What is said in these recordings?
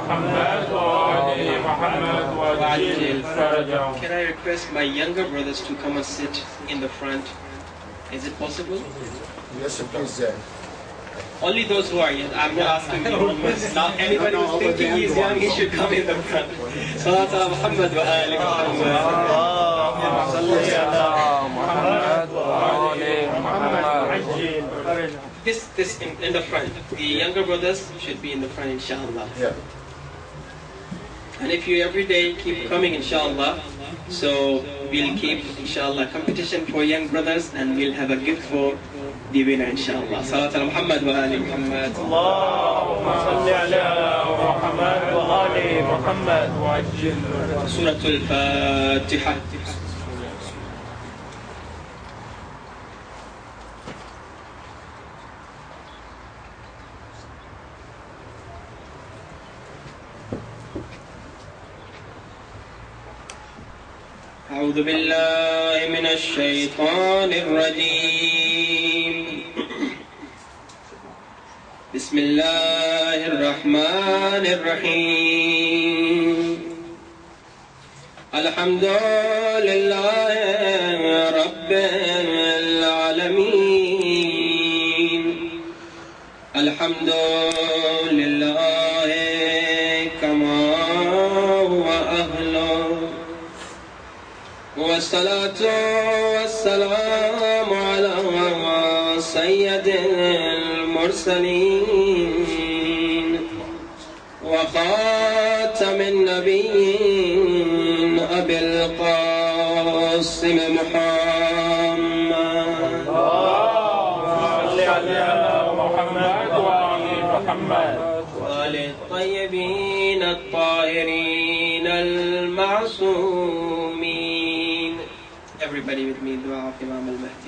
محمد وآل محمد وعجل فرجهم. Can I request my younger brothers to come and sit in the front? Is it possible? Yes, please. Only those who are young. I'm not asking you. Not anybody who's thinking he's young, he should come in the front. Salat ala Muhammad wa ali Muhammad. This in the front. The younger brothers should be in the front, inshallah. Yeah. And if you every day keep coming, inshallah, so we'll keep, inshallah, competition for young brothers, and we'll have a gift for the winner, inshallah. Salat ala Muhammad wa ali Muhammad. Allahumma salli ala Muhammad wa ali Muhammad wa ajil. Surah Al-Fatiha. أعوذ بالله من الشيطان الرجيم. بسم الله الرحمن الرحيم. الحمد لله رب العالمين. الحمد لله كما هو أهله، والصلاة والسلام على سيد المرسلين وخاتم النبيين أبي القاسم محمد. صل على محمد وآل محمد وآل الطيبين الطاهرين المعصومين. Everybody with me, dua of Imam al-Mahdi.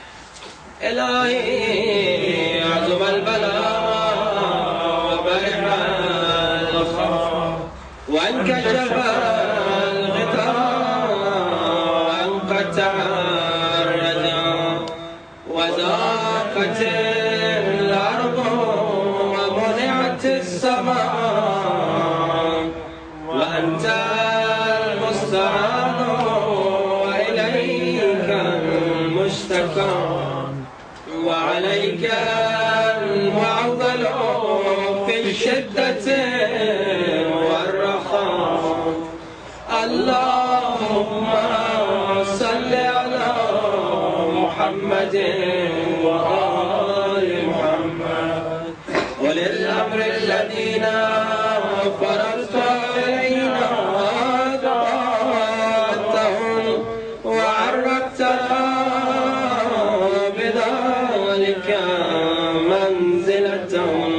إلهي عظم البلاء وبرح الخوف وانكشف الغطاء وانقطع الرجاء وضاقت الأرض ومنعت السماء وأنت المستعان وإليك المشتكى وعليك المعضل في الشدة والرخاء. اللهم صل على محمد وآل محمد أولي الأمر الذين فرضت علينا طاعتهم وعرفتنا بذلك منزلتهم،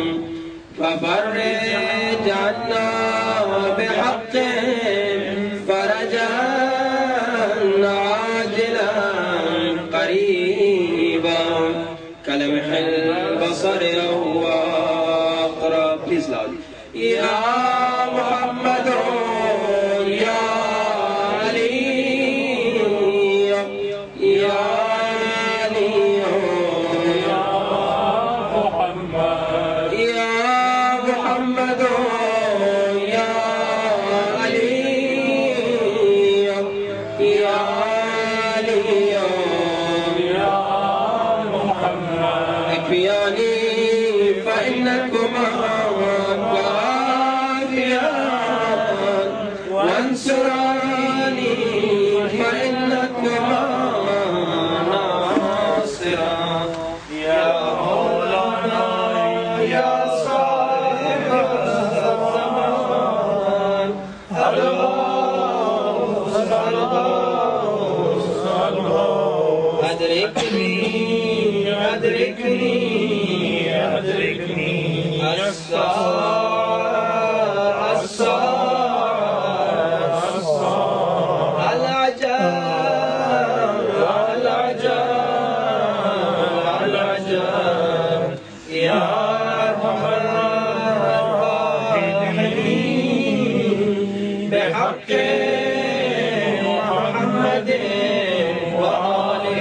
ففرج عنا بحق فرجا عاجلا قريبا كلمح البصر أو أقرب. Please loud. يا محمد يا علي يا فإنكما كافيان وانصراني فإنكما ناصران. يا مولانا يا صاحب الزمان أدركني أدركني أدركني الساعة الساعة العجاب العجاب العجاب. يا أرحم الراحمين بحق محمد وآله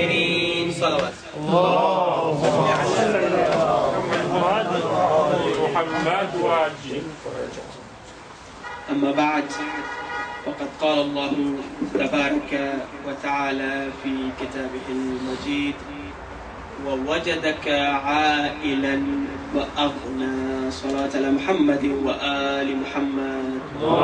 الطاهرين. صلوات. محمد وعجل فرجهم. أما بعد فقد قال الله تبارك وتعالى في كتابه المجيد ووجدك عائلا وأغنى. صلاة على محمد وآل محمد.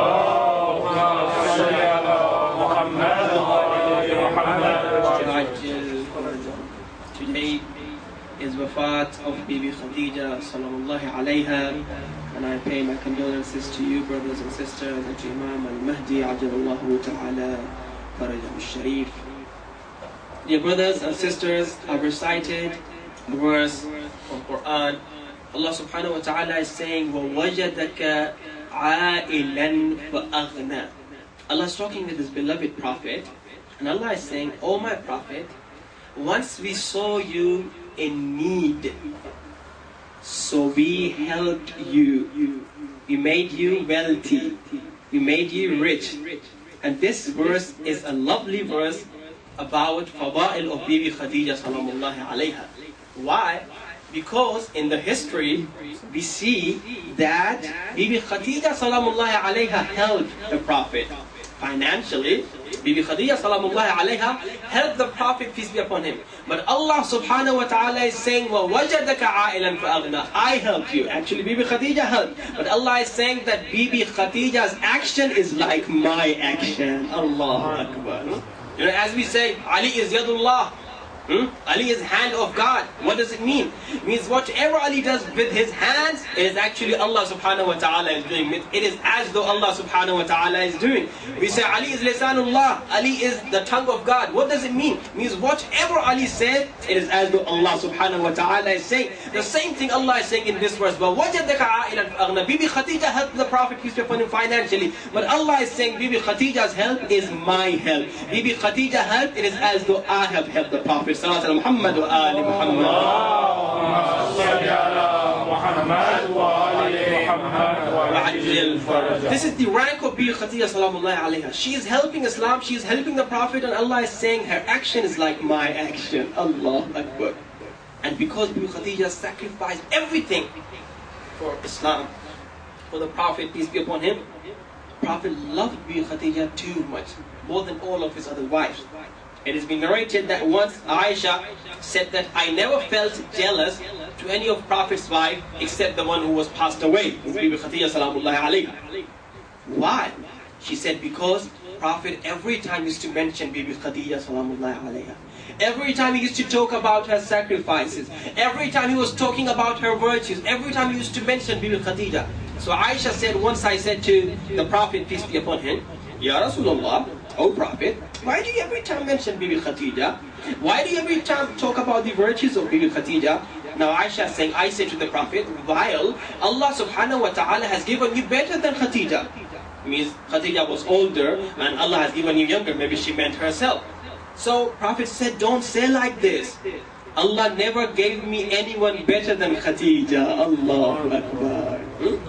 اللهم صل على محمد وآل محمد وعجل فرجهم. Today is wafat of Bibi Khadija sallallahu alayha, and I pay my condolences to you brothers and sisters and to Imam al-Mahdi ajalallahu ta'ala farajah al-sharif. Dear brothers and sisters, I've recited the verse from Quran. Allah subhanahu wa ta'ala is saying وَوَجَدَكَ عَائِلًا فَأَغْنَى. Allah is talking with His beloved Prophet, and Allah is saying, "O my Prophet, once we saw you in need, so we helped you. We made you wealthy. We made you rich." And this verse is a lovely verse about Fada'il of Bibi Khadija salamullahi alayha. Why? Because in the history we see that Bibi Khadija salamullahi alayha helped the Prophet financially. Bibi Khadija salamullahi alayha helped the Prophet, peace be upon him. But Allah subhanahu wa ta'ala is saying, وَوَجَدَكَ عَائِلًا فَأَغْنَى. I helped you. Actually, Bibi Khadija helped. But Allah is saying that Bibi Khadija's action is like my action. Allahu Akbar. You know, as we say, Ali is Yadullah. Ali is hand of God. What does it mean? It means whatever Ali does with his hands, it is actually Allah subhanahu wa ta'ala is doing. It is as though Allah subhanahu wa ta'ala is doing. We say Ali is lisanullah. Ali is the tongue of God. What does it mean? It means whatever Ali said, it is as though Allah subhanahu wa ta'ala is saying. The same thing Allah is saying in this verse. But وَجَدَكَ عَائِلًا فَأَغْنَى. Bibi Khadija helped the Prophet, peace be upon him, financially. But Allah is saying Bibi Khadija's help is my help. Bibi Khadija help, it is as though I have helped the Prophet. Salat ala Muhammad wa ali Muhammad. This is the rank of Bibi Khadija salamullahi alayha. She is helping Islam, she is helping the Prophet, and Allah is saying her action is like my action. Allahu Akbar. And because Bibi Khadija sacrificed everything for Islam, for the Prophet, peace be upon him, the Prophet loved Bibi Khadija too much, more than all of his other wives. It has been narrated that once Aisha said that I never felt jealous to any of Prophet's wife except the one who was passed away, Bibi Khadija salamullahi alayha. Why? She said because Prophet every time used to mention Bibi Khadija salamullahi alayha. Every time he used to talk about her sacrifices, every time he was talking about her virtues, every time he used to mention Bibi Khadija. So Aisha said, once I said to the Prophet, peace be upon him, Ya Rasulullah, O Prophet, why do you every time mention Bibi Khadija? Why do you every time talk about the virtues of Bibi Khadija? Now Aisha is saying, I say to the Prophet, while Allah subhanahu wa ta'ala has given you better than Khadija. It means Khadija was older and Allah has given you younger, maybe she meant herself. So Prophet said, don't say like this. Allah never gave me anyone better than Khadija. Allahu Akbar.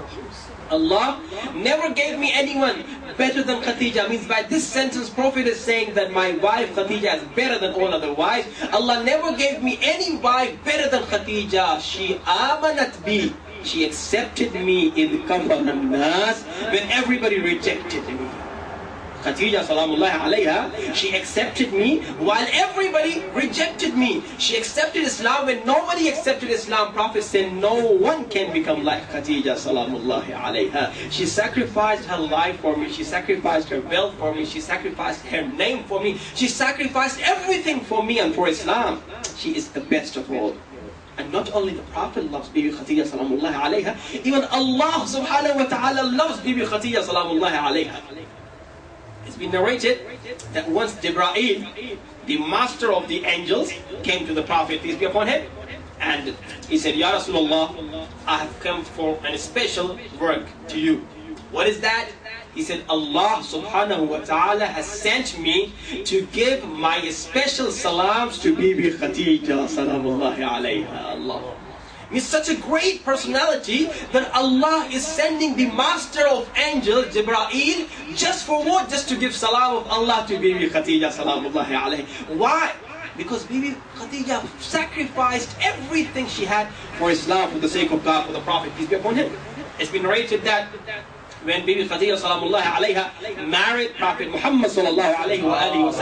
Allah never gave me anyone better than Khadija. Means by this sentence, Prophet is saying that my wife Khadija is better than all other wives. Allah never gave me any wife better than Khadija. She amanat bi. She accepted me in Kambaran Nas when everybody rejected me. Khadija salamullahi alayha, she accepted me while everybody rejected me. She accepted Islam when nobody accepted Islam. Prophet said no one can become like Khadija salamullahi alayha. She sacrificed her life for me. She sacrificed her wealth for me. She sacrificed her name for me. She sacrificed everything for me and for Islam. She is the best of all. And not only the Prophet loves Bibi Khadija salamullahi alayha, even Allah subhanahu wa ta'ala loves Bibi Khadija salamullahi alayha. It's been narrated that once Jibreel, the master of the angels, came to the Prophet, peace be upon him, and he said, Ya Rasulullah, I have come for a special work to you. What is that? He said, Allah subhanahu wa ta'ala has sent me to give my special salams to Bibi Khadija salamullahi alayha. Allah. He's such a great personality that Allah is sending the master of angels, Jibreel, just for what? Just to give salam of Allah to Bibi Khadija salamullahi alayhi. Why? Because Bibi Khadija sacrificed everything she had for Islam, for the sake of God, for the Prophet, peace be upon him. It's been narrated that when Bibi Khadija salamullahi alayha married Prophet Muhammad sallallahu alayhi wa alihi wa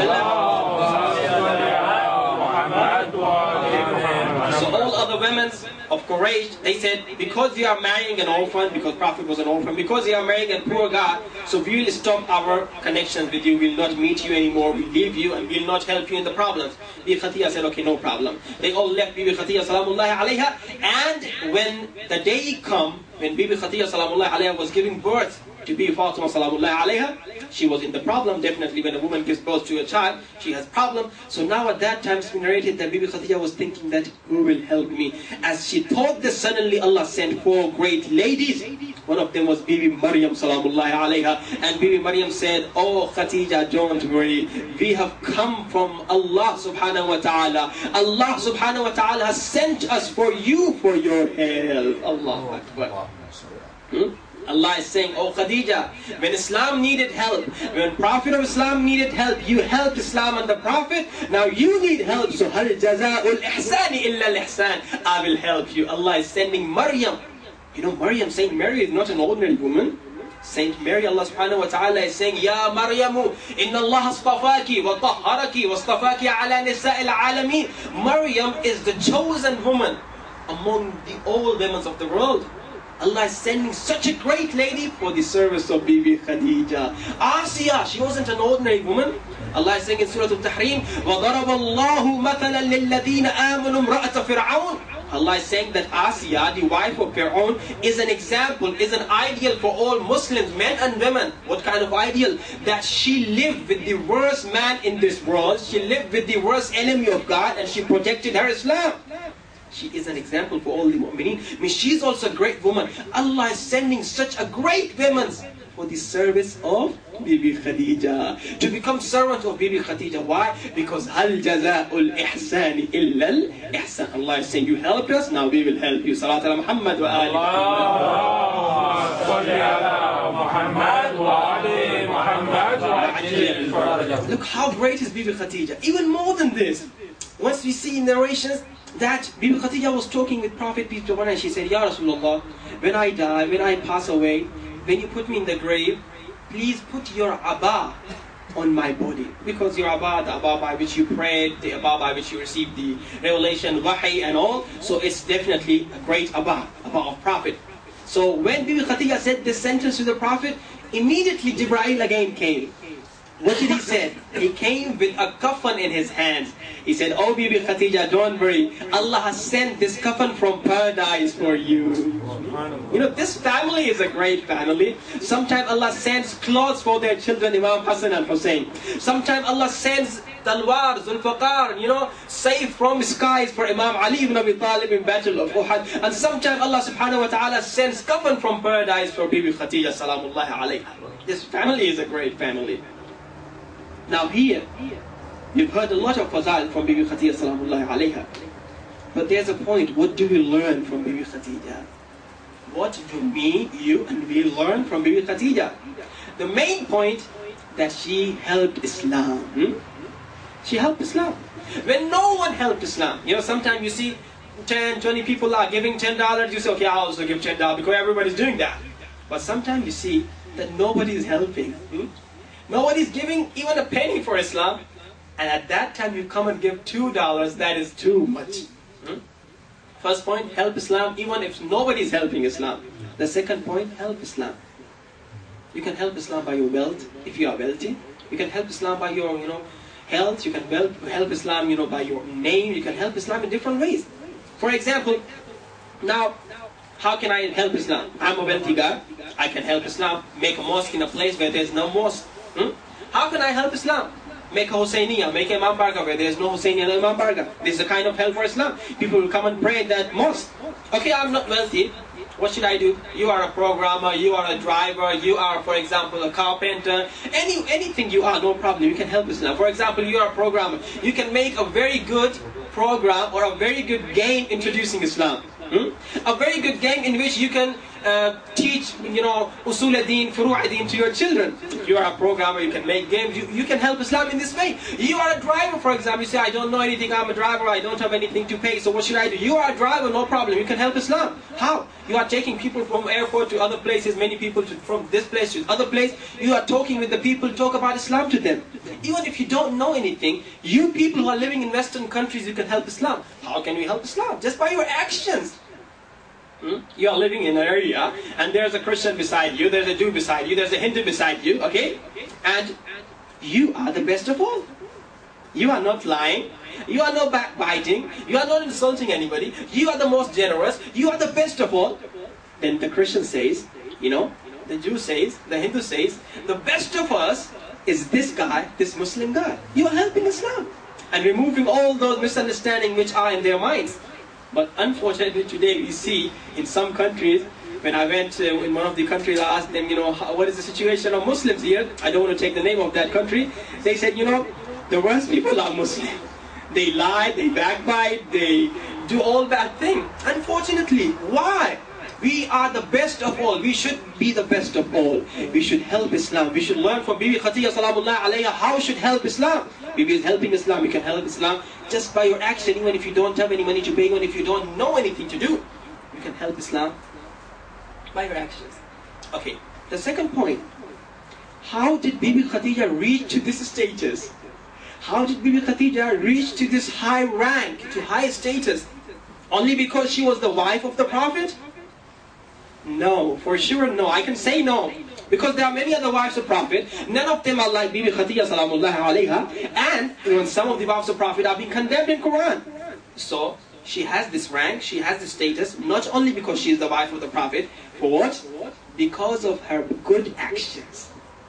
sallam, so all other women of Quraysh, they said, because you are marrying an orphan, because Prophet was an orphan, because you are marrying a poor God, so we will stop our connections with you, we will not meet you anymore, we will leave you and we will not help you in the problems. Bibi Khadija said, okay, no problem. They all left Bibi Khadija salamullahi alayha, and when the day come, when Bibi Khadija salamullahi alayha was giving birth to Bibi Fatima salamullahi alayha, she was in the problem. Definitely when a woman gives birth to a child, she has problem. So now at that time it's been narrated that Bibi Khadija was thinking that, who will help me? As she thought this, suddenly Allah sent 4 great ladies. One of them was Bibi Maryam salamullahi alayha, and Bibi Maryam said, oh Khadija, don't worry, we have come from Allah subhanahu wa ta'ala. Allah subhanahu wa ta'ala has sent us for you, for your help. Allahu Akbar. Allah is saying, oh Khadija, when Islam needed help, when Prophet of Islam needed help, you helped Islam and the Prophet, now you need help, so hal jaza'ul ihsani illa al-ihsan, I will help you. Allah is sending Maryam. You know, Maryam, Saint Mary is not an ordinary woman. Saint Mary, Allah subhanahu wa ta'ala is saying, Ya Maryamu, inna Allah astafaki wa tahharaki wa astafaki ala nisa'il alameen. Maryam is the chosen woman among the all women of the world. Allah is sending such a great lady for the service of Bibi Khadija. Asiya, she wasn't an ordinary woman. Allah is saying in Surah Al-Tahrim, وَضَرَبَ اللَّهُ مَثَلًا لِلَّذِينَ آمَنُوا امْرَأَةَ فِرْعَوْنَ. Allah is saying that Asiya, the wife of Fir'aun, is an example, is an ideal for all Muslims, men and women. What kind of ideal? That she lived with the worst man in this world, she lived with the worst enemy of God, and she protected her Islam. She is an example for all the mu'mineen. I mean, she's also a great woman. Allah is sending such a great woman for the service of Bibi Khadija, to become servant of Bibi Khadija. Why? Because hal jaza'ul ihsani illa al-ihsan. Allah is saying, you help us, now we will help you. Salat ala Muhammad wa ali Muhammad. Look how great is Bibi Khadija. Even more than this, once we see in narrations that Bibi Khadija was talking with Prophet peace be upon him, and she said, Ya Rasulullah, when I die, when I pass away, when you put me in the grave, please put your abba on my body. Because your abba, the abba by which you prayed, the abba by which you received the revelation, wahi and all, so it's definitely a great abba of Prophet. So when Bibi Khadija said this sentence to the Prophet, immediately Jibreel again came. What did he say? He came with a coffin in his hands. He said, oh Bibi Khadija, don't worry. Allah has sent this coffin from paradise for you. You know, this family is a great family. Sometimes Allah sends clothes for their children, Imam Hassan and Hussein. Sometimes Allah sends talwar, zulfaqar, you know, safe from skies for Imam Ali ibn Abi Talib in Battle of Uhud. And sometimes Allah subhanahu wa ta'ala sends coffin from paradise for Bibi Khadija salamullahi alayha. This family is a great family. Now here, you've heard a lot of fadail from Bibi Khadija salamullahi alayha. But there's a point, what do we learn from Bibi Khadija? What do me, you and we learn from Bibi Khadija? The main point, that she helped Islam. She helped Islam. When no one helped Islam, you know, sometimes you see 10, 20 people are giving $10, you say, okay, I'll also give $10 because everybody's doing that. But sometimes you see that nobody is helping. Nobody is giving even a penny for Islam. And at that time you come and give $2, that is too much. First point, help Islam even if nobody is helping Islam. The second point, help Islam. You can help Islam by your wealth, if you are wealthy. You can help Islam by your, health. You can help Islam, by your name. You can help Islam in different ways. For example, now, how can I help Islam? I'm a wealthy guy. I can help Islam. Make a mosque in a place where there's no mosque. How can I help Islam? Make a Husseiniya, make a Imam Barga where there's no Husseiniya, no Imam Barga. This is the kind of help for Islam. People will come and pray at that mosque. Okay, I'm not wealthy. What should I do? You are a programmer, you are a driver, you are, for example, a carpenter. Anything you are, no problem. You can help Islam. For example, you are a programmer. You can make a very good program or a very good game introducing Islam. A very good game in which you can teach, usul ad-din, furu' ad-din to your children. If you are a programmer, you can make games, you can help Islam in this way. You are a driver, for example, you say, I don't know anything, I'm a driver, I don't have anything to pay, so what should I do? You are a driver, no problem, you can help Islam. How? You are taking people from airport to other places, many people from this place to other place. You are talking with the people, talk about Islam to them. Even if you don't know anything, you people who are living in Western countries, you can help Islam. How can we help Islam? Just by your actions. You are living in an area and there's a Christian beside you, there's a Jew beside you, there's a Hindu beside you, okay? And you are the best of all. You are not lying, you are not backbiting, you are not insulting anybody, you are the most generous, you are the best of all. Then the Christian says, the Jew says, the Hindu says, the best of us is this guy, this Muslim guy. You are helping Islam and removing all those misunderstandings which are in their minds. But unfortunately today we see in some countries, when I went in one of the countries, I asked them, what is the situation of Muslims here? I don't want to take the name of that country. They said, the worst people are Muslim. They lie, they backbite, they do all bad things. Unfortunately, why? We are the best of all. We should be the best of all. We should help Islam. We should learn from Bibi Khadija Salamullah alayha how we should help Islam. Bibi is helping Islam. We can help Islam just by your action. Even if you don't have any money to pay, even if you don't know anything to do, you can help Islam by your actions. Okay, the second point. How did Bibi Khadija reach to this status? How did Bibi Khadija reach to this high rank, to high status? Only because she was the wife of the Prophet? No, for sure no. I can say no. Because there are many other wives of Prophet. None of them are like Bibi Khadija Salamullah alayha. And even some of the wives of Prophet are being condemned in Quran. So, she has this rank, she has this status, not only because she is the wife of the Prophet. For what? Because of her good actions.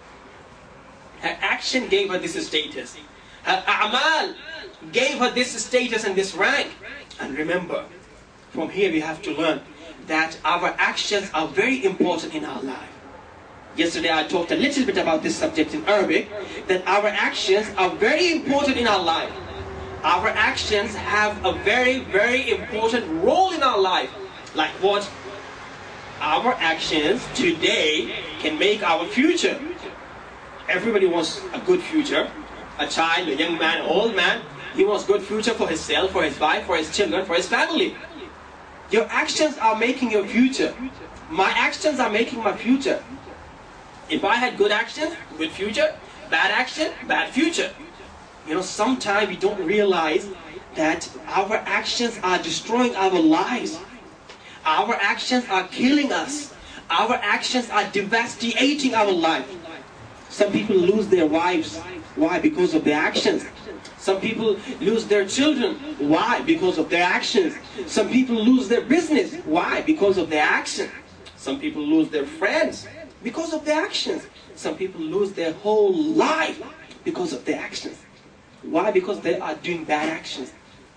Her action gave her this status. Her a'mal gave her this status and this rank. And remember, from here we have to learn that our actions are very important in our life. Yesterday I talked a little bit about this subject in Arabic, that our actions are very important in our life. Our actions have a very, very important role in our life. Like what? Our actions today can make our future. Everybody wants a good future. A child, a young man, an old man, he wants good future for himself, for his wife, for his children, for his family. Your actions are making your future. My actions are making my future. If I had good actions, good future. Bad action, bad future. Sometimes we don't realize that our actions are destroying our lives. Our actions are killing us. Our actions are devastating our life. Some people lose their wives. Why? Because of their actions. Some people lose their children. Why? Because of their actions. Some people lose their business. Why? Because of their actions. Some people lose their friends because of their actions. Some people lose their whole life because of their actions. Why? Because they are doing bad actions.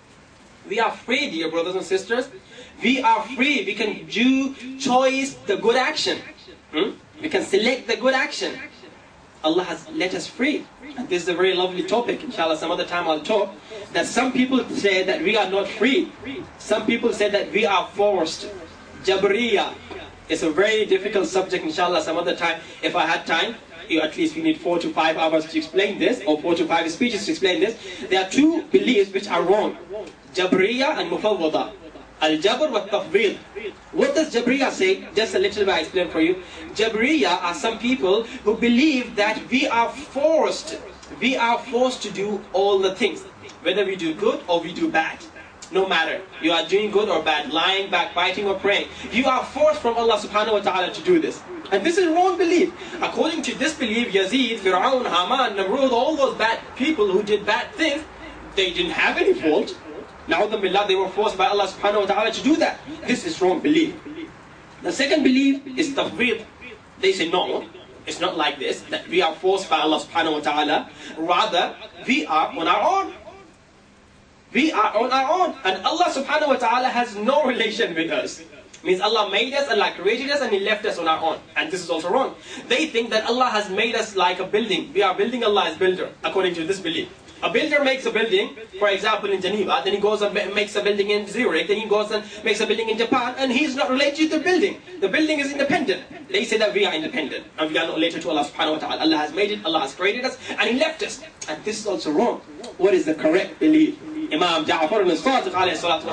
We are free, dear brothers and sisters. We are free. We can choose the good action. We can select the good action. Allah has let us free. And this is a very lovely topic. Inshallah, some other time I'll talk. That some people say that we are not free. Some people say that we are forced. Jabriya. It's a very difficult subject. Inshallah, some other time, if I had time, at least we need 4 to 5 hours to explain this, or 4 to 5 speeches to explain this. There are two beliefs which are wrong. Jabriya and Mufawwada. Al-Jabr wa Tafwid. What does Jabriya say? Just a little bit I explain for you. Jabriya are some people who believe that we are forced to do all the things. Whether we do good or we do bad. No matter. You are doing good or bad, lying, backbiting or praying. You are forced from Allah subhanahu wa ta'ala to do this. And this is wrong belief. According to this belief, Yazid, Fir'aun, Haman, Namrud, all those bad people who did bad things, they didn't have any fault. Na'udhu they were forced by Allah subhanahu wa ta'ala to do that. This is wrong belief. The second belief is tafwid. They say no, it's not like this, that we are forced by Allah subhanahu wa ta'ala. Rather, we are on our own. We are on our own. And Allah subhanahu wa ta'ala has no relation with us. Means Allah made us, Allah created us, and He left us on our own. And this is also wrong. They think that Allah has made us like a building. We are building, Allah is builder, according to this belief. A builder makes a building, for example, in Geneva, then he goes and makes a building in Zurich, then he goes and makes a building in Japan, and he's not related to the building. The building is independent. They say that we are independent, and we are not related to Allah subhanahu wa ta'ala. Allah has made it, Allah has created us, and He left us. And this is also wrong. What is the correct belief? Imam Ja'far al-Sadiq alayhi salatu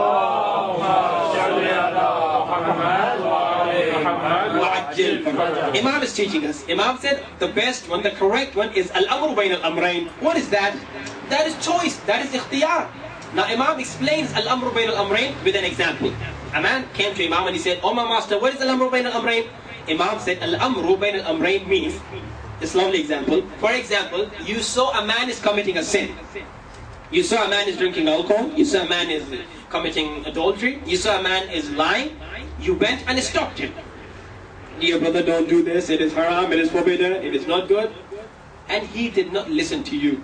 wasalam. Imam is teaching us. Imam said the best one, the correct one is al-amru bayn al-amrayn. What is that? That is choice. That is ikhtiyar. Now Imam explains al-amru bayn al-amrayn with an example. A man came to Imam and he said, "Oh my master, what is al-amru bayn al-amrayn?" Imam said, "Al-amru bayn al-amrayn means," this lovely example. For example, you saw a man is committing a sin. You saw a man is drinking alcohol. You saw a man is committing adultery. You saw a man is lying. You went and stopped him. Dear brother, don't do this. It is haram. It is forbidden. It is not good. And he did not listen to you.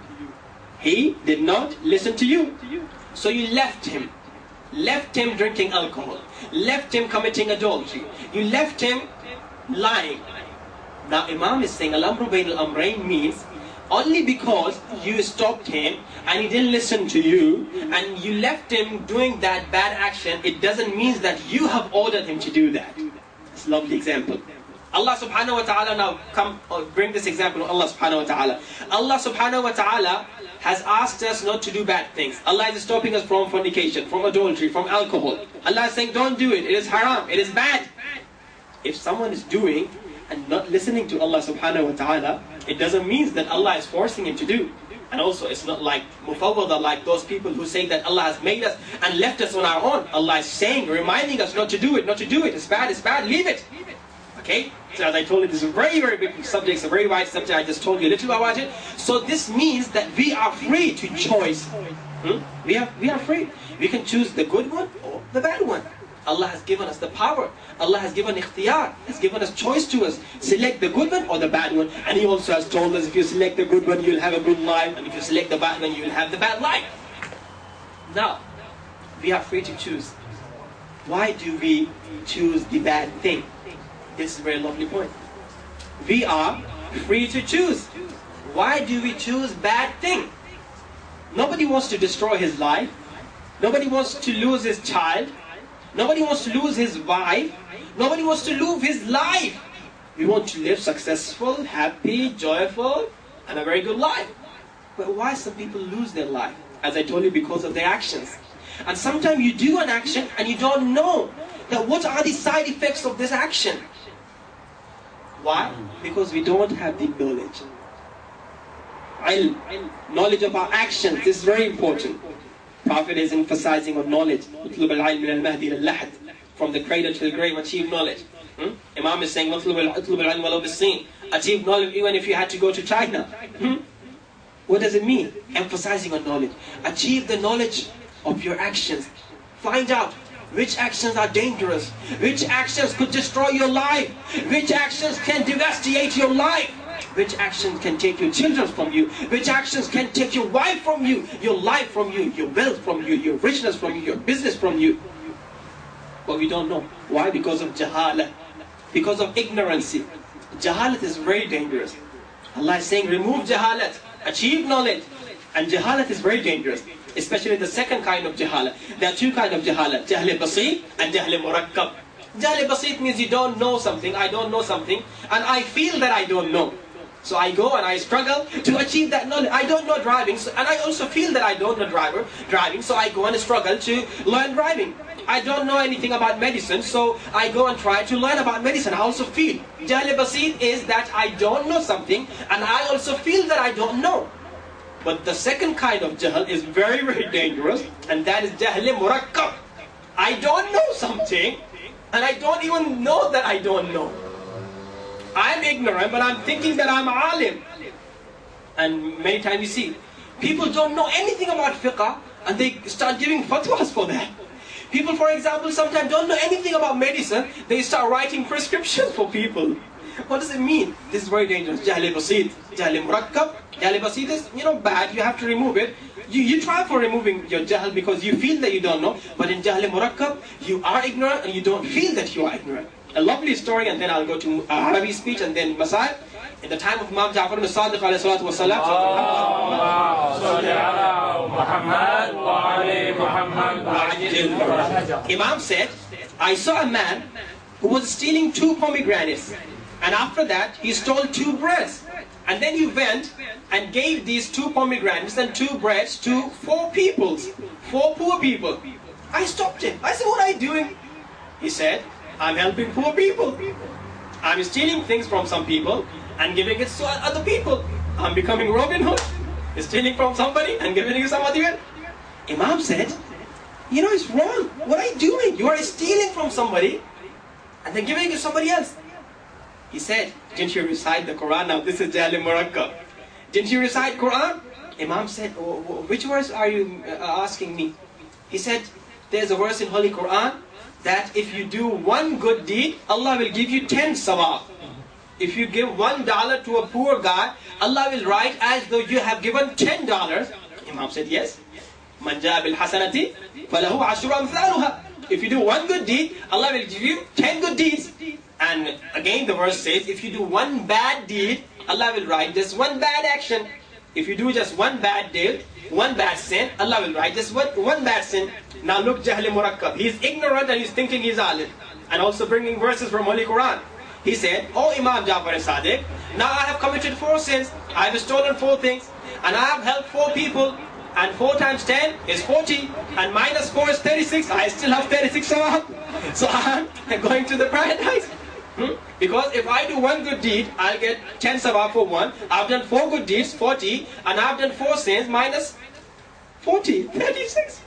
He did not listen to you. So you left him. Left him drinking alcohol. Left him committing adultery. You left him lying. Now Imam is saying al-amru bayn al-amrayn means only because you stopped him and he didn't listen to you and you left him doing that bad action, it doesn't mean that you have ordered him to do that. It's a lovely example. Allah subhanahu wa ta'ala, now come bring this example of Allah subhanahu wa ta'ala. Allah subhanahu wa ta'ala has asked us not to do bad things. Allah is stopping us from fornication, from adultery, from alcohol. Allah is saying don't do it, it is haram, it is bad. If someone is doing and not listening to Allah subhanahu wa ta'ala, it doesn't mean that Allah is forcing him to do. And also it's not like mufawwada, like those people who say that Allah has made us and left us on our own. Allah is saying, reminding us not to do it, not to do it. It's bad, leave it. Okay? So as I told you, this is a very, very big subject, it's a very wide subject. I just told you a little about it. So this means that we are free to choose. We are free. We can choose the good one or the bad one. Allah has given us the power. Allah has given ikhtiyar. Has given us choice to us. Select the good one or the bad one. And He also has told us if you select the good one, you'll have a good life. And if you select the bad one, you'll have the bad life. Now, we are free to choose. Why do we choose the bad thing? This is a very lovely point. We are free to choose. Why do we choose bad thing? Nobody wants to destroy his life. Nobody wants to lose his child. Nobody wants to lose his wife. Nobody wants to lose his life. We want to live successful, happy, joyful, and a very good life. But why some people lose their life? As I told you, because of their actions. And sometimes you do an action and you don't know that what are the side effects of this action. Why? Because we don't have the knowledge. Knowledge of our actions. This is very important. Prophet is emphasizing on knowledge. From the cradle to the grave, achieve knowledge. Imam is saying, achieve knowledge even if you had to go to China. What does it mean? Emphasizing on knowledge. Achieve the knowledge of your actions. Find out which actions are dangerous, which actions could destroy your life, which actions can devastate your life, which actions can take your children from you, which actions can take your wife from you, your life from you, your wealth from you, your richness from you, your business from you. But we don't know. Why? Because of jahalat, because of ignorance. Jahalat is very dangerous. Allah is saying, remove jahalat, achieve knowledge. And jahalat is very dangerous, especially the second kind of jahalat. There are two kinds of jahalat, jahl basit and jahl murakkab. Jahl basit means you don't know something, I don't know something, and I feel that I don't know. So I go and I struggle to achieve that knowledge. I don't know driving, and I also feel that I don't know driving, so I go and struggle to learn driving. I don't know anything about medicine, so I go and try to learn about medicine. I also feel. Jahl basit is that I don't know something, and I also feel that I don't know. But the second kind of jahl is very, very dangerous, and that is jahl murakkab. I don't know something, and I don't even know that I don't know. I'm ignorant, but I'm thinking that I'm alim. And many times you see, people don't know anything about fiqh, and they start giving fatwas for that. People, for example, sometimes don't know anything about medicine, they start writing prescriptions for people. What does it mean? This is very dangerous. Jahl basit, jahl murakkab. Jahl basit is, bad, you have to remove it. You try for removing your jahl because you feel that you don't know. But in jahl murakkab, you are ignorant and you don't feel that you are ignorant. A lovely story, and then I'll go to Arabic speech and then Masail. In the time of Imam Ja'far ibn Sadiq alayhi salatu wa salam, Imam said, I saw a man who was stealing 2 pomegranates, and after that he stole 2 breads, and then he went and gave these 2 pomegranates and 2 breads to 4 poor people. I stopped him. I said, what are you doing? He said, I'm helping poor people. I'm stealing things from some people and giving it to other people. I'm becoming Robin Hood, stealing from somebody and giving it to somebody else. Imam said, you know, it's wrong. What are you doing? You are stealing from somebody and then giving it to somebody else. He said, didn't you recite the Quran? Now this is Jahl Murakkab. Didn't you recite Quran? Imam said, which verse are you asking me? He said, there's a verse in Holy Quran that if you do 1 good deed, Allah will give you 10 sawab. If you give $1 to a poor guy, Allah will write as though you have given $10. Imam said, yes. Man jaa bil hasanati falahu ashru amthaluha. If you do 1 good deed, Allah will give you 10 good deeds. And again the verse says, if you do 1 bad deed, Allah will write just 1 bad action. If you do just 1 bad deed, 1 bad sin, Allah will write just 1 bad sin. Now look, Jahl Murakkab. He's ignorant and he's thinking he's alim. And also bringing verses from Holy Quran. He said, oh Imam Ja'far Sadiq, now I have committed 4 sins. I have stolen 4 things. And I have helped 4 people. And 4 times 10 is 40. And minus 4 is 36. I still have 36 sawab. So I'm going to the paradise. Because if I do 1 good deed, I'll get 10 sawab for 1. I've done 4 good deeds, 40. And I've done 4 sins, minus 40, 36.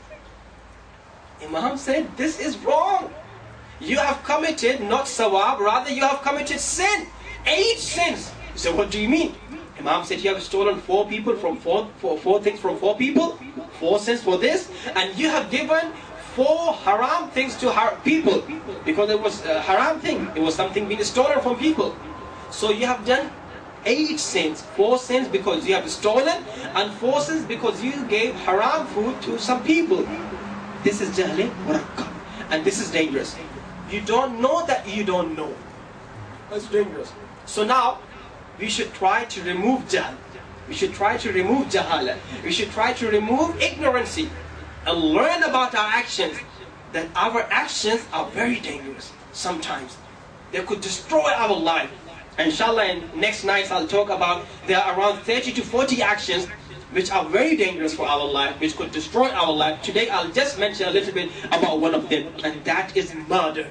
Imam said, this is wrong. You have committed not sawab, rather you have committed sin. 8 sins. So what do you mean? Imam said, you have stolen 4 people from 4 things from 4 people, 4 sins for this, and you have given 4 haram things to people, because it was a haram thing. It was something being stolen from people. So you have done 8 sins. 4 sins because you have stolen, and 4 sins because you gave haram food to some people. This is Jahl Murakkab, and this is dangerous. You don't know that you don't know. That's dangerous. So now, we should try to remove Jahl. We should try to remove Jahala. We should try to remove ignorancy and learn about our actions. That our actions are very dangerous sometimes. They could destroy our life. And inshallah, in next nights I'll talk about there are around 30 to 40 actions which are very dangerous for our life, which could destroy our life. Today I'll just mention a little bit about one of them, and that is murder.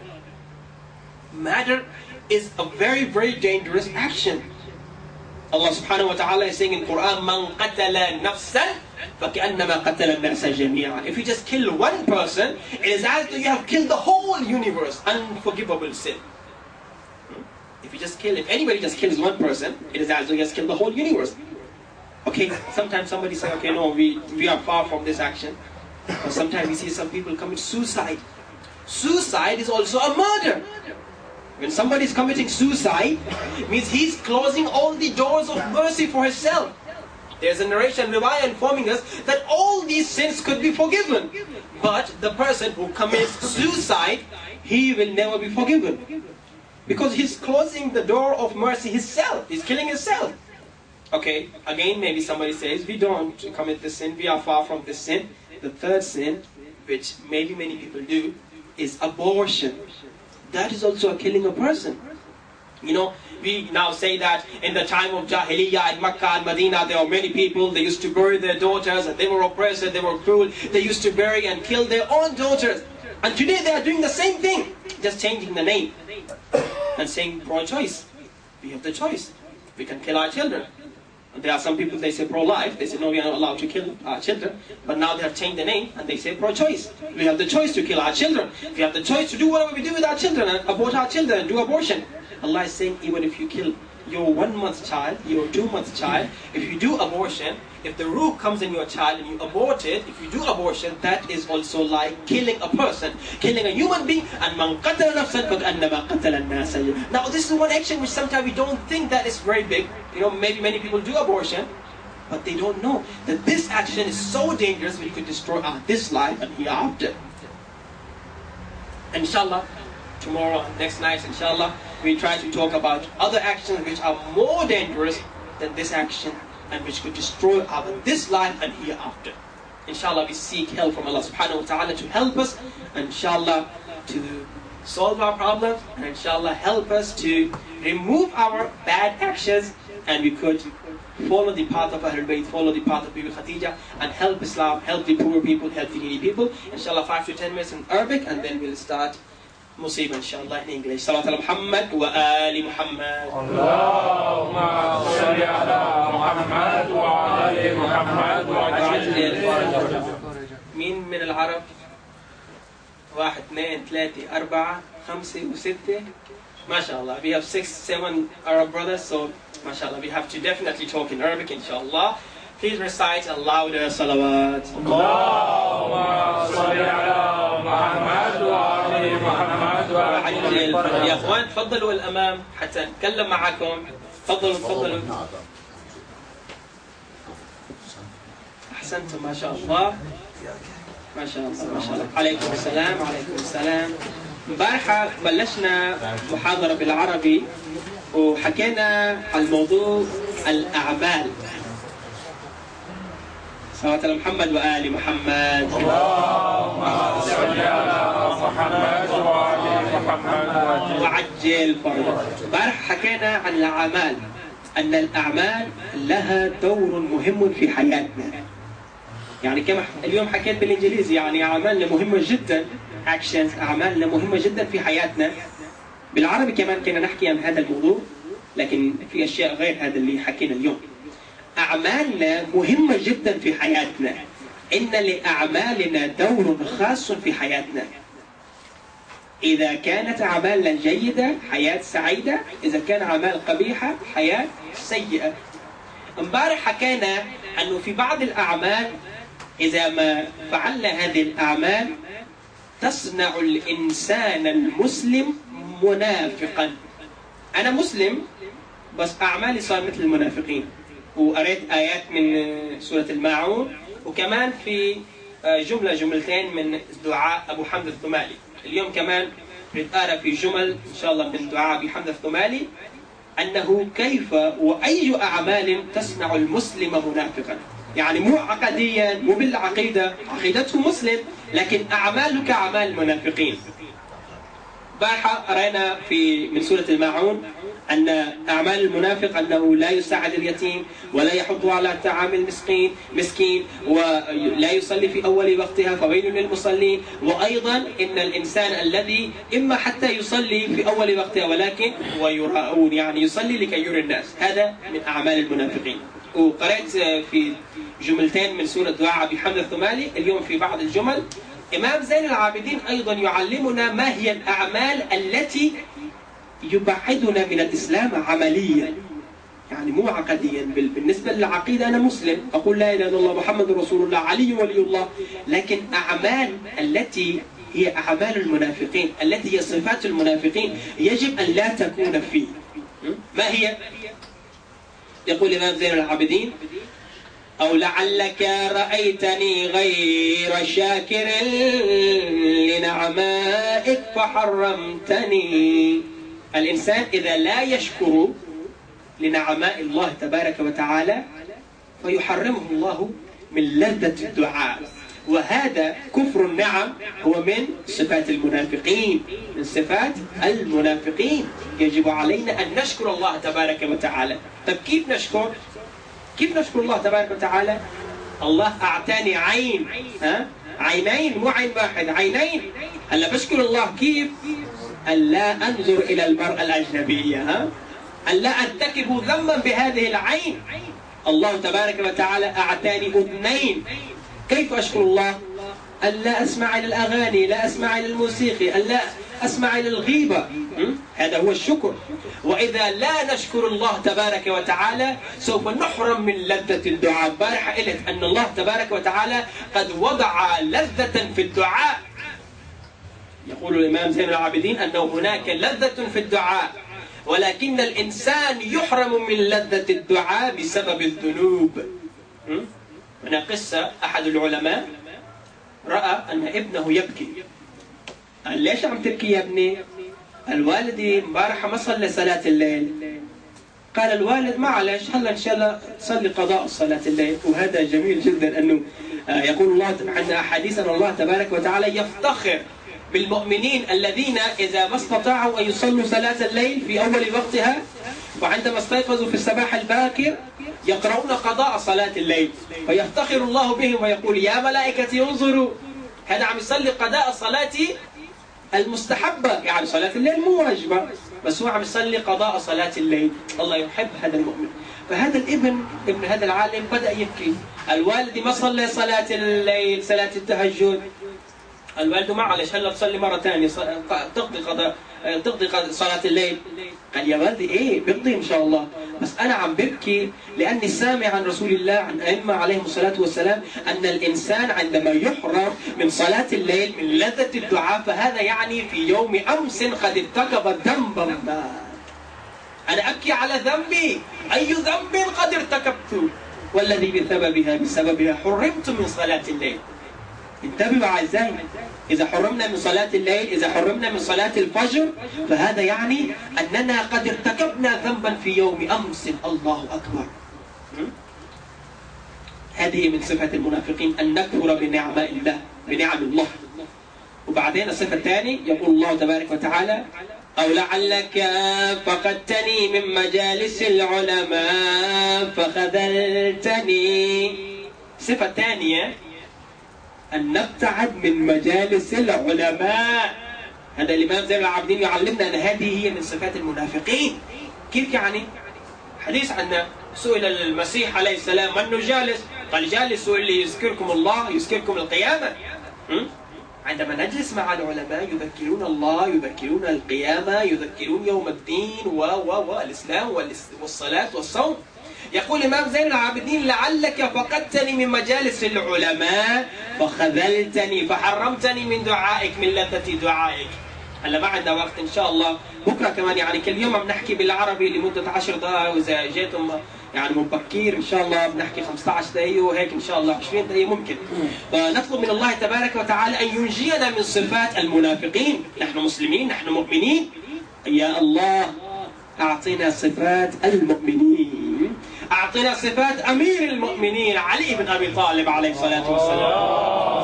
Murder is a very, very dangerous action. Allah subhanahu wa ta'ala is saying in Quran, Man qatala nafsan فَكَأَنَّمَا قَتَلَ النَّاسَ جَمِيعًا. If you just kill 1 person, it is as though you have killed the whole universe. Unforgivable sin. If anybody just kills 1 person, it is as though he has killed the whole universe. Okay, sometimes somebody say, okay, no, we are far from this action. Or sometimes we see some people commit suicide. Suicide is also a murder. When somebody is committing suicide, it means he's closing all the doors of mercy for himself. There's a narration, riwayah, informing us that all these sins could be forgiven. But the person who commits suicide, he will never be forgiven. Because he's closing the door of mercy himself. He's killing himself. Okay, again maybe somebody says, we don't commit this sin, we are far from this sin. The 3rd sin, which maybe many people do, is abortion. That is also a killing a person. You know, we now say that in the time of Jahiliyyah in Makkah and Medina, there were many people, they used to bury their daughters, and they were oppressed, they were cruel. They used to bury and kill their own daughters. And today they are doing the same thing, just changing the name and saying pro-choice. We have the choice. We can kill our children. There are some people, they say pro-life, they say no, we are not allowed to kill our children, but now they have changed the name and they say pro-choice. We have the choice to kill our children. We have the choice to do whatever we do with our children and abort our children and do abortion. Allah is saying, even if you kill your 1-month child, your 2-month child, if you do abortion, if the ruh comes in your child and you abort it, if you do abortion, that is also like killing a person, killing a human being. And man qatala nafsan fakaannama qatala an-nasa. Now this is one action which sometimes we don't think that is very big. You know, maybe many people do abortion, but they don't know that this action is so dangerous that it could destroy this life and hereafter. And inshallah, tomorrow and next night, inshallah, we try to talk about other actions which are more dangerous than this action and which could destroy our this life and hereafter. Inshallah, we seek help from Allah subhanahu wa ta'ala to help us, and inshallah to solve our problems, and inshallah help us to remove our bad actions, and we could follow the path of Ahlul Bayt, follow the path of Bibi Khadija, and help Islam, help the poor people, help the needy people. Inshallah, 5 to 10 minutes in Arabic, and then we'll start Musibah, inshallah, in English. Salawat ala Muhammad wa ali Muhammad. Allahumma salli ala Muhammad wa ali Muhammad wa ajil. مين من العرب؟ 1 2 3 4 5 و6. MashaAllah, we have 6, 7 Arab brothers, so MashaAllah, we have to definitely talk in Arabic, inshallah. Please recite a louder salawat. Allahumma salli ala Muhammad wa ali Muhammad wa ajil. يا اخوان تفضلوا الامام حتى نتكلم معكم. تفضلوا. احسنتم ما شاء الله. ما شاء الله. عليكم السلام. امبارحة بلشنا محاضرة بالعربي وحكينا عن موضوع الأعمال. صلوات على محمد وآل محمد. اللهم صل على محمد وآل محمد وعجل فرجه. امبارحة حكينا عن الأعمال، أن الأعمال لها دور مهم في حياتنا. يعني كما اليوم حكيت بالإنجليزي، يعني أعمالنا مهمة جدا. actions، أعمالنا مهمة جدا في حياتنا. بالعربي كمان كنا نحكي عن هذا الموضوع، لكن في أشياء غير هذا اللي حكينا اليوم. أعمالنا مهمة جدا في حياتنا. إن لأعمالنا دور خاص في حياتنا. إذا كانت أعمالنا جيدة حياة سعيدة، إذا كان أعمال قبيحة حياة سيئة. امبارح حكينا أنه في بعض الأعمال إذا ما فعلنا هذه الأعمال تصنع الإنسان المسلم منافقا. أنا مسلم بس أعمالي صار مثل المنافقين. وقريت آيات من سورة الماعون، وكمان في جملتين من دعاء أبو حمد الثمالي. اليوم كمان نتقرأ في جمل إن شاء الله من دعاء أبي حمد الثمالي أنه كيف وأي أعمال تصنع المسلم منافقا. يعني مو عقديا، مو بالعقيدة، عقيدته مسلم لكن أعماله كأعمال المنافقين. بارحة قرأنا من سورة الماعون أن أعمال المنافق أنه لا يساعد اليتيم ولا يحض على طعام المسكين ولا يصلي في أول وقتها فويل للمصلين. وأيضا إن الإنسان الذي إما حتى يصلي في أول وقتها ولكن ويراءون، يعني يصلي لكي يرى الناس، هذا من أعمال المنافقين. وقرأت في جملتين من سورة دعاء أبي حمد الثمالي. اليوم في بعض الجمل إمام زين العابدين أيضا يعلمنا ما هي الأعمال التي يبعدنا من الإسلام عمليا، يعني مو عقديا. بالنسبة للعقيدة أنا مسلم، أقول لا إله إلا الله محمد رسول الله علي ولي الله، لكن أعمال التي هي أعمال المنافقين، التي هي صفات المنافقين، يجب أن لا تكون فيه. ما هي؟ يقول الإمام زين العابدين: أو لعلك رأيتني غير شاكر لنعمائك فحرمتني. الإنسان إذا لا يشكر لنعماء الله تبارك وتعالى فيحرمه الله من لذة الدعاء، وهذا كفر النعم هو من صفات المنافقين، من صفات المنافقين. يجب علينا أن نشكر الله تبارك وتعالى. طيب كيف نشكر؟ كيف نشكر الله تبارك وتعالى؟ الله أعطاني عين، عينين، مو عين واحد، عينين. هلا بشكر الله كيف؟ ألا أنظر إلى المرأة الأجنبية، ألا أرتكب ذنبا بهذه العين. الله تبارك وتعالى أعطاني أذنين، كيف أشكر الله؟ ألا أسمع إلى الأغاني، لا أسمع إلى الموسيقى، ألا أسمع إلى الغيبة. هذا هو الشكر. وإذا لا نشكر الله تبارك وتعالى سوف نحرم من لذة الدعاء. بارحة قلت أن الله تبارك وتعالى قد وضع لذة في الدعاء. يقول الإمام زين العابدين أنه هناك لذة في الدعاء، ولكن الإنسان يحرم من لذة الدعاء بسبب الذنوب. هنا قصة، أحد العلماء رأى أن ابنه يبكي. قال: ليش عم تبكي يا ابني؟ الوالد امبارحة ما صلى صلاة الليل. قال الوالد معلش هلا إن شاء الله تصلي قضاء صلاة الليل. وهذا جميل جدا أنه يقول الله عندنا أحاديث أن الله تبارك وتعالى يفتخر بالمؤمنين الذين إذا ما استطاعوا أن يصلوا صلاة الليل في أول وقتها، وعندما استيقظوا في الصباح الباكر يقرؤون قضاء صلاة الليل، فيفتخر الله بهم ويقول يا ملائكتي انظروا، هذا عم يصلي قضاء صلاة المستحبة، يعني صلاة الليل مو واجبة، بس هو عم يصلي قضاء صلاة الليل. الله يحب هذا المؤمن. فهذا ابن هذا العالم بدأ يبكي. الوالد ما صلى صلاة الليل، صلاة التهجد. الوالد معلش هلا تصلي مرة ثانية تقضي صلاة الليل. قال يا والدي ايه بقضي ان شاء الله، بس انا عم ببكي لاني سامع عن رسول الله عن ائمة عليهم الصلاة والسلام ان الانسان عندما يحرم من صلاة الليل من لذة الدعاء فهذا يعني في يوم امس قد ارتكب ذنبا ما. انا ابكي على ذنبي، اي ذنب قد ارتكبته والذي بسببها حرمت من صلاة الليل. انتبهوا اعزائي، إذا حرمنا من صلاة الليل، إذا حرمنا من صلاة الفجر، فهذا يعني أننا قد ارتكبنا ذنبا في يوم أمس. الله أكبر. هذه من صفة المنافقين أن نكفر بنعم الله. وبعدين الصفة الثانية يقول الله تبارك وتعالى أو لعلك فقدتني من مجالس العلماء فخذلتني. الصفة الثانية أن نبتعد من مجالس العلماء. هذا الإمام زين العابدين يعلمنا أن هذه هي من صفات المنافقين. كيف يعني؟ حديث عنا سئل المسيح عليه السلام من نجالس؟ قال جالسوا اللي يذكركم الله يذكركم القيامة. عندما نجلس مع العلماء يذكرون الله، يذكرون القيامة، يذكرون يوم الدين والإسلام والصلاة والصوم. يقول الإمام زين العابدين لعلك فقدتني من مجالس العلماء فخذلتني فحرمتني من دعائك، من لذة دعائك. هلا ما عندنا وقت إن شاء الله، بكرة كمان يعني كل يوم بنحكي بالعربي لمدة 10 دقائق، وإذا جيتم يعني مبكر إن شاء الله بنحكي 15 دقيقة وهيك إن شاء الله 20 دقيقة ممكن. فنطلب من الله تبارك وتعالى أن ينجينا من صفات المنافقين. نحن مسلمين، نحن مؤمنين. يا الله أعطنا صفات المؤمنين، أعطنا صفات أمير المؤمنين علي بن أبي طالب عليه الصلاة والسلام.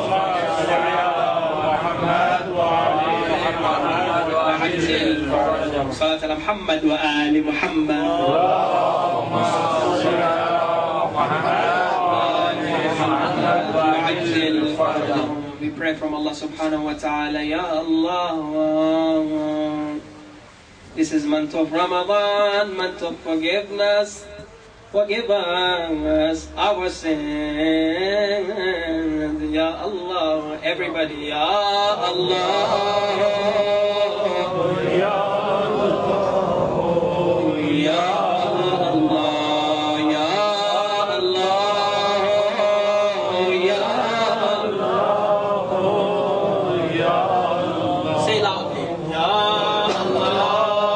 صلاة على محمد وآل محمد. We pray from Allah subhanahu wa ta'ala, Ya Allah, this is month of Ramadan, month of forgiveness. Forgive us our sins, Ya Allah. Everybody, Ya Allah, Ya Allah, Ya Allah, Ya Allah, Ya Allah, Ya Allah. Say loudly, Ya Allah.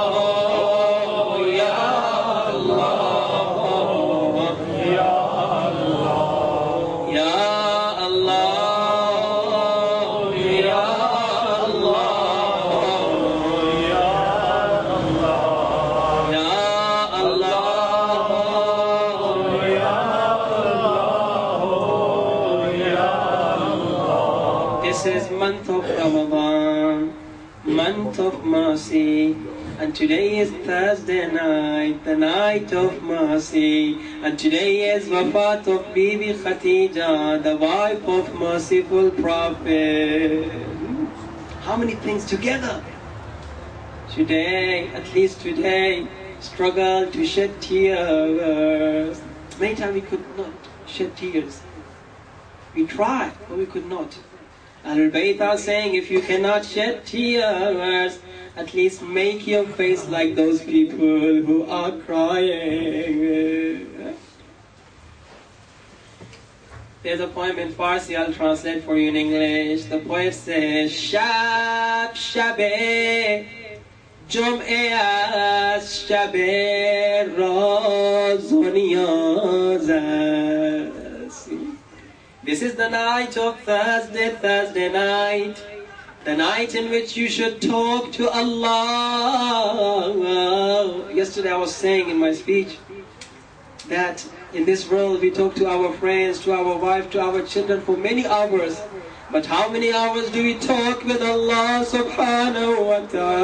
Month of mercy, and today is Thursday night, the night of mercy, and today is Wafat of Bibi Khadija, the wife of merciful Prophet. How many things together? Today, at least today, struggle to shed tears. Many times we could not shed tears. We tried, but we could not. Ahlul Bayt are saying, if you cannot shed tears, at least make your face like those people who are crying. There's a poem in Farsi, I'll translate for you in English. The poet says, Shab Shabe Jum'e az Shabe Razoniyaz. This is the night of Thursday night, the night in which you should talk to Allah. Yesterday I was saying in my speech that in this world we talk to our friends, to our wife, to our children for many hours. But how many hours do we talk with Allah subhanahu wa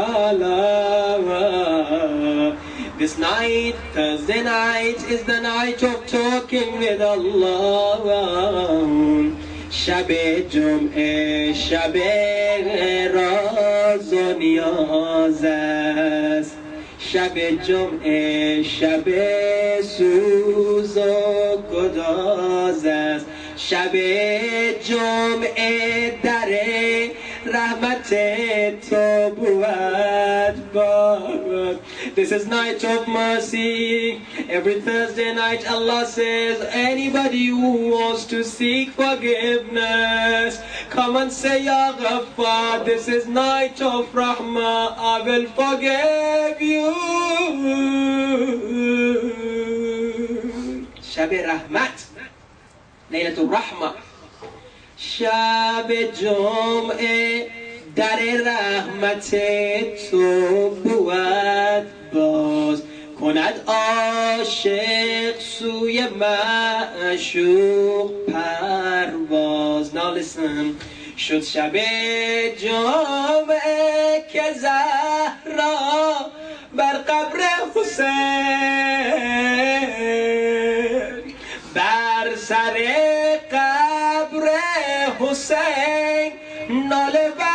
ta'ala? This night, Thursday night, is the night of talking with Allah. شب جمعه شب راز و نیاز است. شب جمعه شب سوز و گداز است. شب جمعه در رحمت تو بود باد. This is night of mercy. Every Thursday night Allah says, anybody who wants to seek forgiveness, come and say, Ya Ghaffar, this is night of Rahmah, I will forgive you. Shab Rahmat, Laylatul Rahmah. شب جمعه در رحمت تو بود باز. کند عاشق سوی معشوق پرواز. Now listen. شد شب جمعه که زهرا بر قبر حسین بر سر قبر حسین ناله و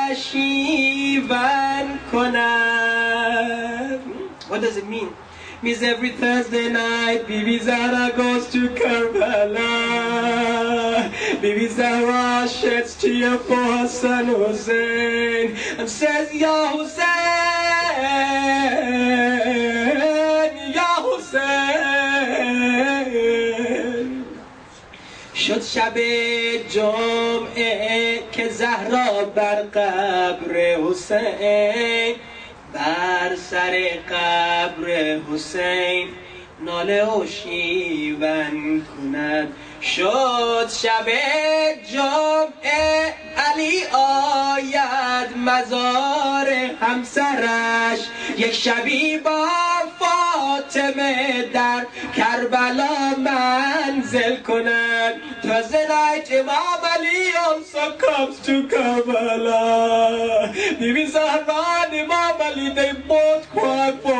شیون کند. What does it mean? It means every Thursday night Bibi Zahra goes to Karbala. Bibi Zahra sheds tears for her son Hussein and says, Ya Hussein, Ya Hussein. شد شب جمعه که زهرا بر قبر حسین بر سر قبر حسین ناله و شیون کند. شد شب جمعه علی آید مزار همسرش یک شبی با فاطمه در کربلا منزل کند. Thursday night Imam Ali also comes to Karbala. Bibi Zahra and Imam Ali, they both cry for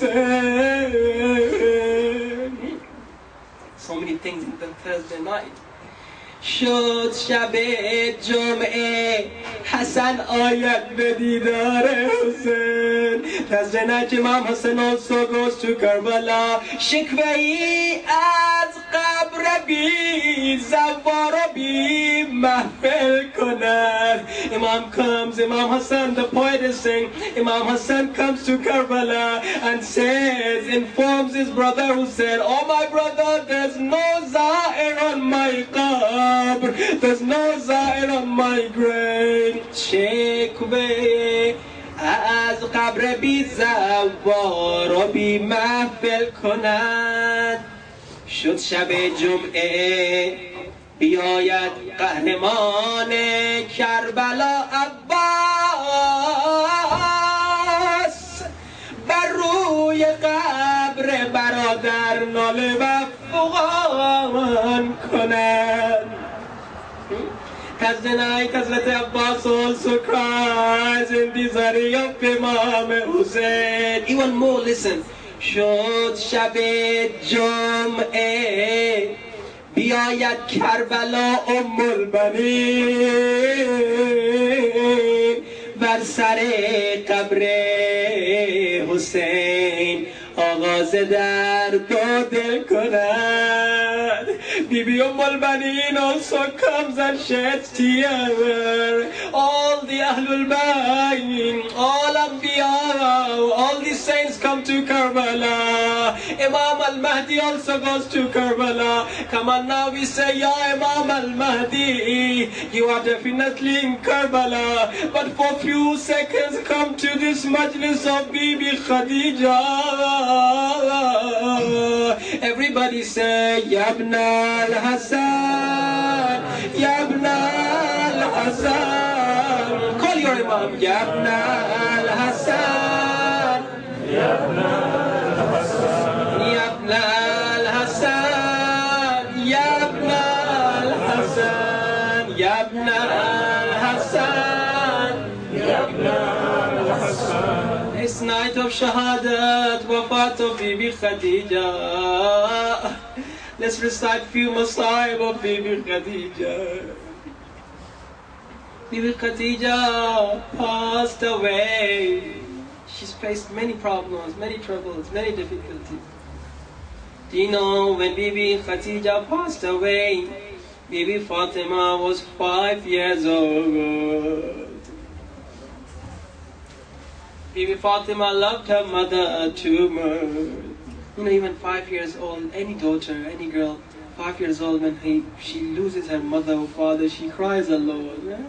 Hussein. So many things in the Thursday night. شد شب جمعه حسن آید به دیدار حسین. Thursday night Imam Hassan also goes to Karbala. شکوه ای از قبر بی زوار و بی محفل کند. Imam comes, Imam Hassan, the poet is saying, Imam Hassan comes to Karbala and says, informs his brother who said, oh my brother, there's no zahir on my qabr. There's no zair on my grave. شکوه از قبر بی زوار و بی محفل کند. شد شب جمعه بیاید قهرمان کربلا عباس بر روی قبر برادر ناله و فغان کند. Thursday night, Hazrat Abbas also cries in the zari of Imam Hussein. Even more, listen. شد شب جمعه بیاید کربلا المنین بر سر قبر حسین آغاز درد و دل کند. Bibi المنین also comes and sheds tears. All the Ahlul Bayn, all Anbiya, all the saints come to Karbala. Imam al-Mahdi also goes to Karbala. Come on now, we say, Ya Imam al-Mahdi, you are definitely in Karbala. But for few seconds, come to this majlis of Bibi Khadija. Everybody say, Yabna al-Hasan, Yabna al-Hasan. Call your Fatima, Yabna al-Hassan, Yabna al-Hassan, Yabna al-Hassan, Yabna al-Hassan, Yabna al-Hassan, Yabna al-Hassan. It's night of Shahadat, Wafat of Bibi Khadija. Let's recite few Masaib of Bibi Khadija. Bibi Khadija passed away. She's faced many problems, many troubles, many difficulties. Do you know when Bibi Khadija passed away, Bibi Fatima was 5 years old. Bibi Fatima loved her mother too much. You know, even 5 years old, any daughter, any girl, 5 years old, when she loses her mother or father, she cries a lot. Yeah?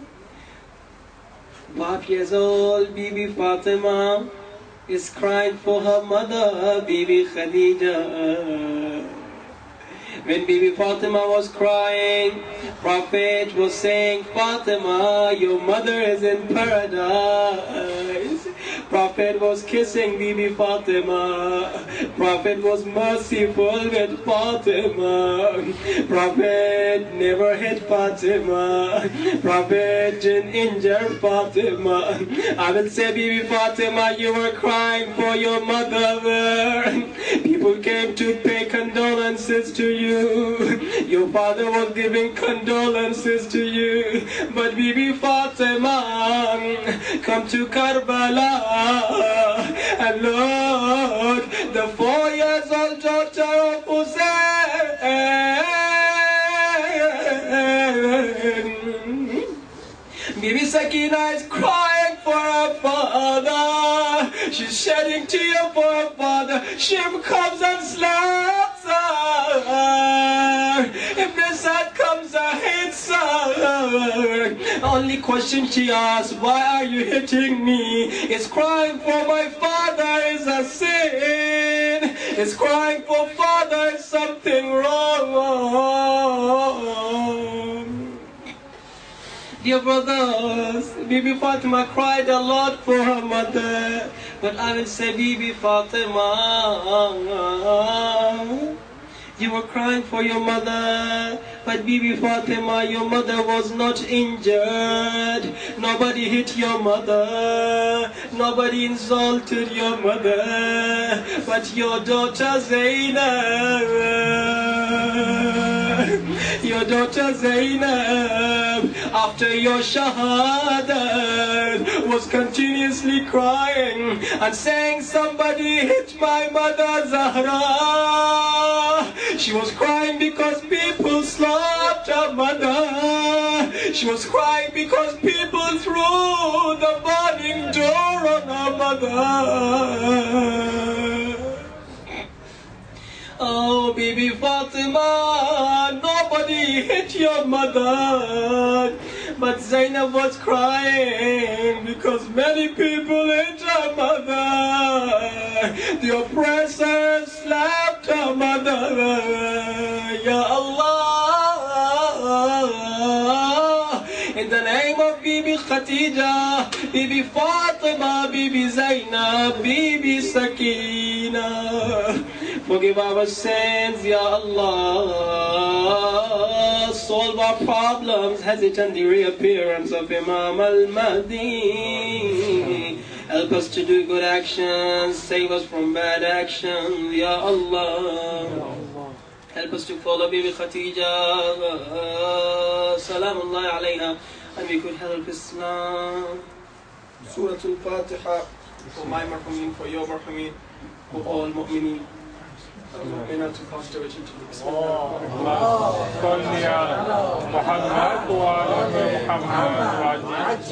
5 years old, Bibi Fatima is crying for her mother, Bibi Khadija. When Bibi Fatima was crying, Prophet was saying, Fatima, your mother is in paradise. Prophet was kissing Bibi Fatima. Prophet was merciful with Fatima. Prophet never hit Fatima. Prophet didn't injure Fatima. I will say, Bibi Fatima, you were crying for your mother. People came to pay condolences to you. Your father was giving condolences to you. But Bibi Fatima, come to Karbala and look, the 4 years old daughter of Hussein. Bibi Sakina is crying for her father. She's shedding tears for her father. Shim comes and slaps her. If the sad comes and hits her. Only question she asks, why are you hitting me? Is crying for my father is a sin. Is crying for father is something wrong. Dear brothers, Bibi Fatima cried a lot for her mother. But I will say, Bibi Fatima, you were crying for your mother. But Bibi Fatima, your mother was not injured. Nobody hit your mother. Nobody insulted your mother. But your daughter Zainab, your daughter Zainab, after your shahada, was continuously crying and saying, somebody hit my mother Zahra. She was crying because people slapped her mother. She was crying because people threw the burning door on her mother. Oh, Bibi Fatima, nobody hit your mother. But Zainab was crying because many people hit her mother. The oppressors slapped her mother. Ya Allah, in the name of Bibi Khadija, Bibi Fatima, Bibi Zainab, Bibi Sakina, forgive our sins, Ya Allah. Solve our problems, hesitant the reappearance of Imam al-Mahdi. Help us to do good actions, save us from bad actions, Ya Allah. Help us to follow Bibi Khadija, Salamullahi alayha, and we could help Islam. Surah Al-Fatiha, for my marhameen, for your marhameen, for all mu'mineen. المؤمنات الفاجرات صل على محمد وعلى محمد.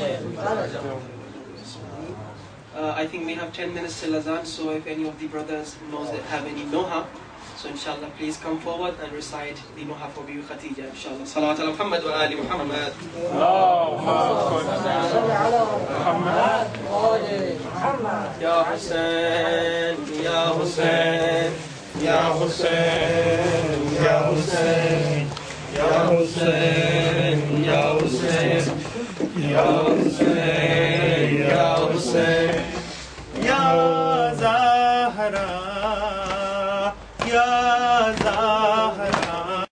I think we have 10 minutes till Azan, so if any of the brothers knows that have any Noha, so inshallah please come forward and recite the Noha for Bibi Khadija, inshallah. Salawat ala Muhammad wa ali Muhammad. Ya Hussein, Ya Hussein, Ya Hussein, Ya Hussein, Ya Hussein, Ya Hussein, Ya Hussein.